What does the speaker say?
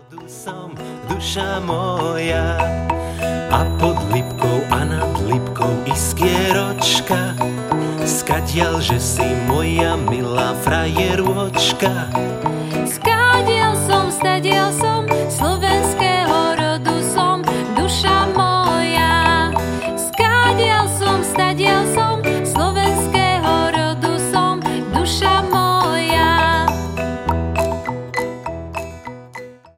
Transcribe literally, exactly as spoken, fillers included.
Tu som, duša moja, a pod lipkou a nad lipkou iskieročka, skadiaľ, že si moja milá frajerôčka.